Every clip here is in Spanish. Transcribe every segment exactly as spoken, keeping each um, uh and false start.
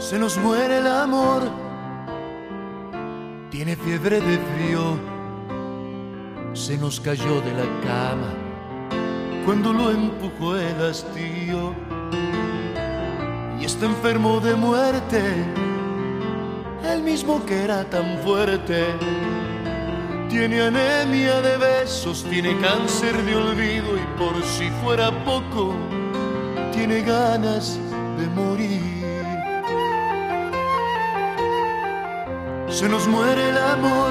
Se nos muere el amor, tiene fiebre de frío, se nos cayó de la cama cuando lo empujó el hastío y está enfermo de muerte, el mismo que era tan fuerte. Tiene anemia de besos, tiene cáncer de olvido y por si fuera poco, tiene ganas de morir. Se nos muere el amor,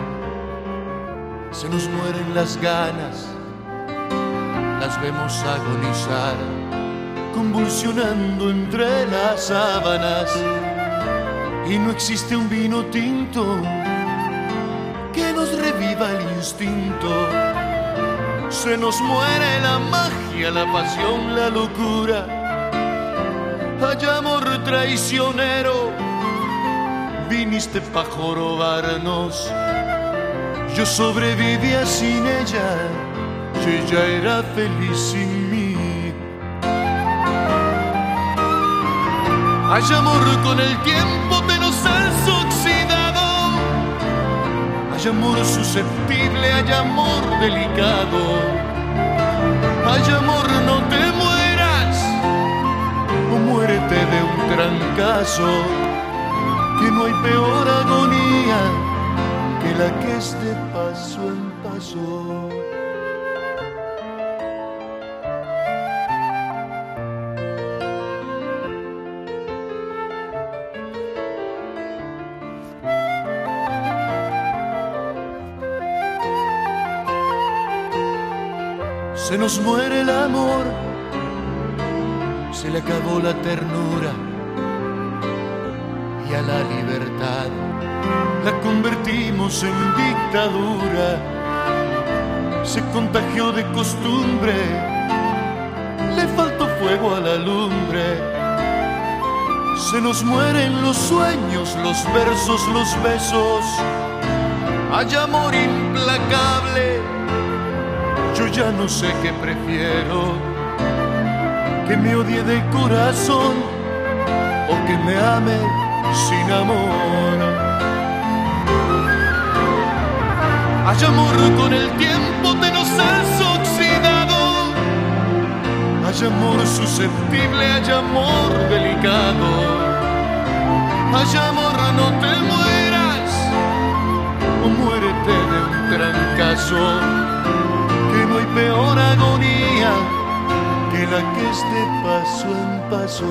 se nos mueren las ganas, las vemos agonizar, convulsionando entre las sábanas. Y no existe un vino tinto que nos reviva el instinto. Se nos muere la magia, la pasión, la locura. Hay amor traicionero, viniste pa' jorobarnos. Yo sobrevivía sin ella y ella era feliz sin mí. Hay amor con el tiempo, te nos has oxidado. Hay amor susceptible, hay amor delicado. Hay amor, no te mueras o muérete de un trancazo, que no hay peor agonía que la que es de paso en paso. Se nos muere el amor, se le acabó la ternura y a la libertad la convertimos en dictadura. Se contagió de costumbre, le faltó fuego a la lumbre. Se nos mueren los sueños, los versos, los besos. Hay amor implacable, yo ya no sé qué prefiero, que me odie de corazón o que me ame sin amor. Hay amor con el tiempo, te nos has oxidado. Hay amor susceptible, hay amor delicado. Hay amor, no te mueras o muérete de un trancazo, que no hay peor agonía que la que es de paso en paso.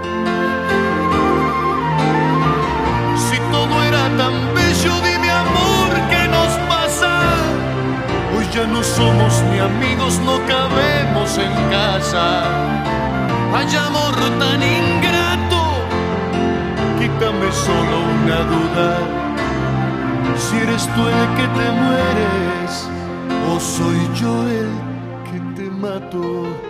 Si todo era tan bello, dime amor, ¿qué nos pasa? Hoy ya no somos ni amigos, no cabemos en casa. Hay amor tan ingrato, quítame solo una duda, si eres tú el que te mueres o soy yo el que te mato.